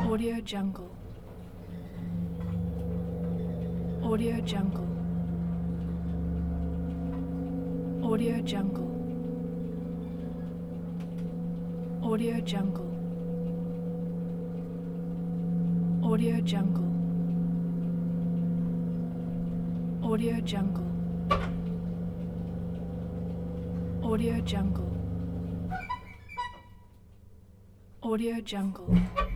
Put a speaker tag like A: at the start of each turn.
A: Audio Jungle. Audio Jungle. Audio Jungle. Audio Jungle. Audio Jungle. Audio Jungle. Audio Jungle. Audio Jungle.